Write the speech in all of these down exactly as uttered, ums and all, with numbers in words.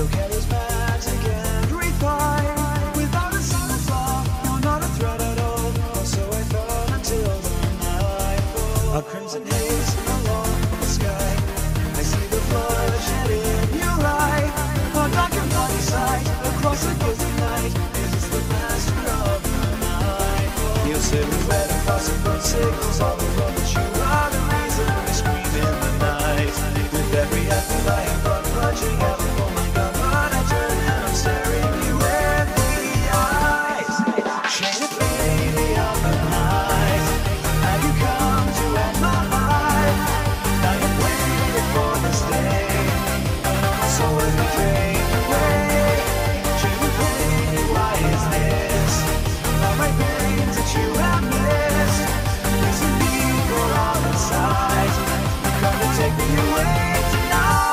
so charismatic and refined. Without a single flaw, you're not a threat at all, or so I thought until the nightfall. A crimson haze along the sky, I see the blood shed in your eye. A dark and bloody sight across the guilty night. Is this the master of the nightfall? Your silhouette across the burnt signals all the road that you are the reason we scream in the night. With every effort I have run plunging out for my gun, but I turn and I'm staring you in the eyes. Shaded lady of the night, have you come to end my life? Now you've waited for this day, my soul is betrayed away. Shaded lady, why is this? All my pains that you have missed, there's a need for all inside. Come to take me away tonight.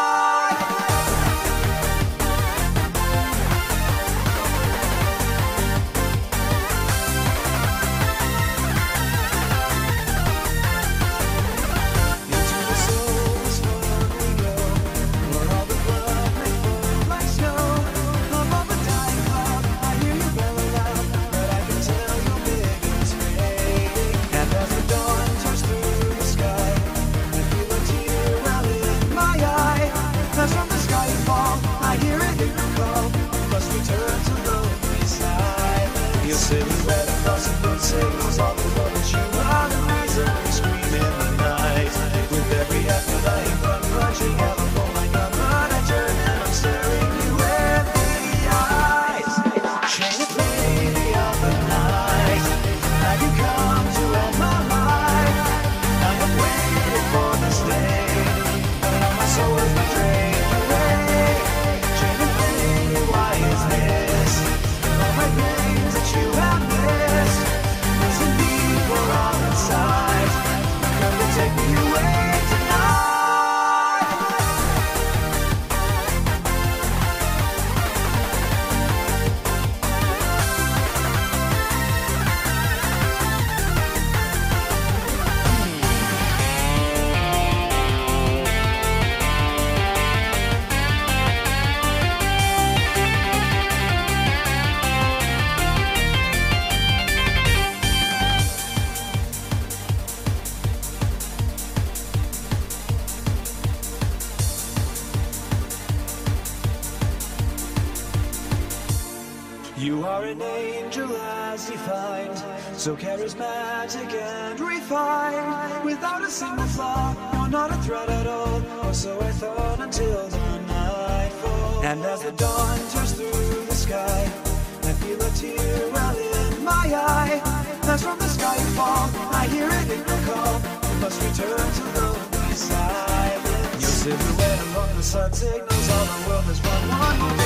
Into the soul is where we go, where all the blood may flow like snow. Above a dying cloud, I hear you bellow loud, but I can tell your big is fading. And as the dawn turns through the sky, I feel a tear well in my eye. As from the sky you fall, I hear a hidden call. You must return to lonely silence. Your silhouette across the moon signals all the world that you are the reason we scream in the night. With every effort I have run plunging out for my gun, but I turn and I'm staring you in the eyes. Shaded lady of the night, have you come to end my life? I have waited for this day, but now my soul is betrayed away. Shaded lady, why is this? All my pains that you have missed, there's a need for all inside. Come to take me away tonight. You are an angel as defined, so charismatic and refined. Without a single flaw, you're not a threat at all, or so I thought until the nightfall. And as the dawn turns through the sky, I feel a tear well in my eye. As from the sky you fall, I hear a hidden call. You must return to lonely silence. Your silhouette among the sun signals all the world has run one more